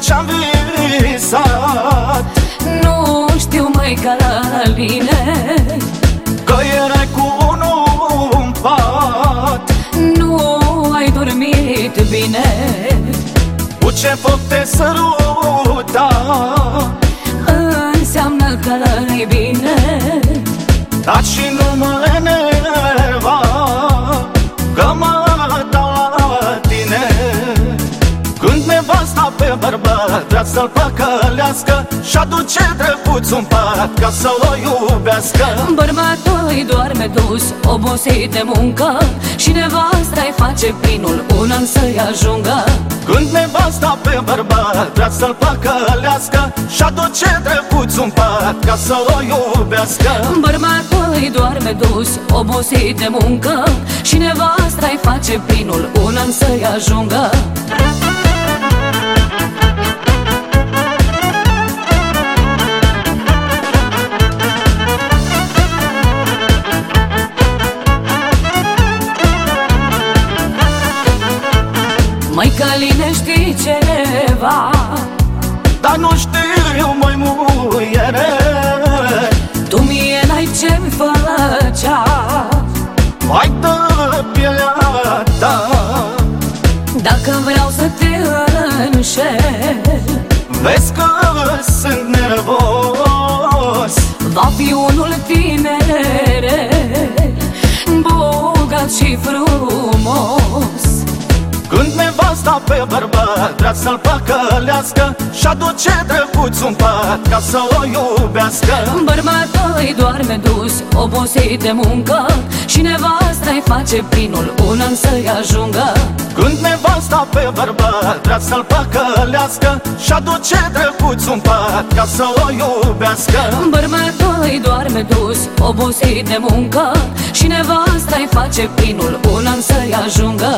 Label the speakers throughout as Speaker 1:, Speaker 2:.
Speaker 1: ce-am visat.
Speaker 2: Nu știu, măi, Călăline,
Speaker 1: că erai cu unul în pat.
Speaker 2: nu ai dormit bine.
Speaker 1: Cu ce foc te săruta,
Speaker 2: Înseamnă că nu-i bine.
Speaker 1: dar și nu mă enerva, că mă dau la tine. Când nevasta pe bărbat vrea să-l păcălească și aduce drăguț un pat ca să-l iubească.
Speaker 2: Bărbatul-i doarme dus, obosit de muncă, și nevasta-i face plinul un an să-i ajungă.
Speaker 1: Când nevasta pe bărbat vrea să-l păcălească și aduce drăguț un pat ca să-l iubească.
Speaker 2: Bărbatul-i doarme dus, obosit de muncă, și nevasta-i face plinul un an să-i ajungă. Măi, Căline, știi ceva?
Speaker 1: Dar nu știu, măi, muiere,
Speaker 2: Tu mie n-ai ce-mi făcea.
Speaker 1: mai dă pielea ta.
Speaker 2: Dacă vreau să te înșel,
Speaker 1: Vezi că sunt nervos,
Speaker 2: va fi unul tineret, bogat și frumos.
Speaker 1: când nevasta pe bărbat vrea să-l păcălească și aduce drăguț un pat ca să-l iubească.
Speaker 2: Bărbatul-i doarme dus, obosit de muncă, și nevasta-i face plinul un an să-i ajungă.
Speaker 1: Când nevasta pe bărbat vrea să-l păcălească și aduce drăguț un pat ca să-l iubească.
Speaker 2: Bărbatul-i doarme dus, obosit de muncă, și nevasta-i face plinul un an să-i ajungă.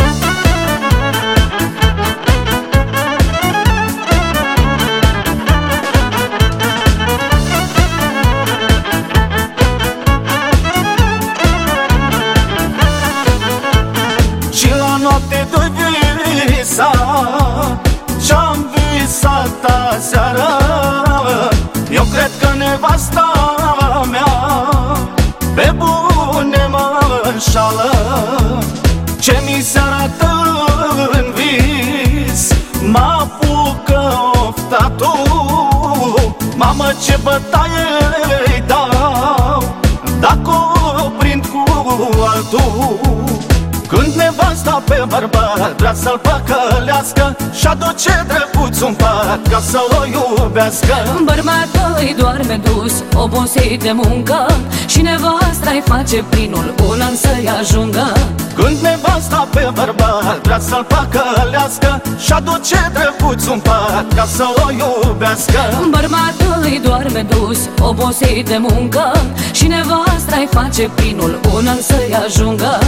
Speaker 1: Și la noapte doi visa ce-am visat aseară. Eu cred că nevasta mea pe bune mă înșală. Ce mi se arată în vis mă apucă oftatul. Mamă, ce bătaie-i dau dacă o prind cu altul. Când nevasta pe bărbat vrea să-l păcălească și aduce drăguț un pat ca să-l iubească.
Speaker 2: Bărbatul-i doarme dus, obosit de muncă, și nevasta-i face plinul un an să-i ajungă.
Speaker 1: Când nevasta pe bărbat vrea să-l păcălească și aduce drăguț un pat ca să-l iubească.
Speaker 2: Bărbatul-i doarme dus, obosit de muncă, și nevasta-i face plinul un an să-i ajungă.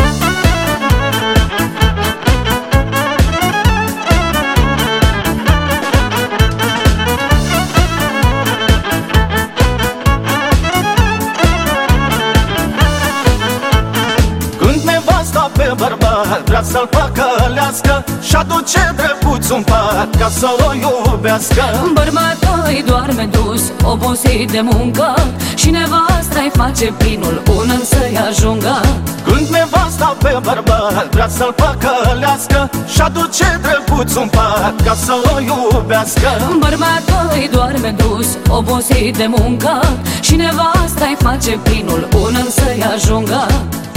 Speaker 1: Pe bărbat vrea să-l păcălească și aduce drăguț un pat ca să-l iubească.
Speaker 2: Bărbatul-i doarme dus, obosit de muncă, și nevasta-i face plinul un an să-i ajungă.
Speaker 1: Când nevasta pe bărbat vrea să-l păcălească și aduce drăguț un pat ca să-l iubească.
Speaker 2: Bărbatul-i doarme dus, obosit de muncă, și nevasta-i face plinul un an să-i ajungă.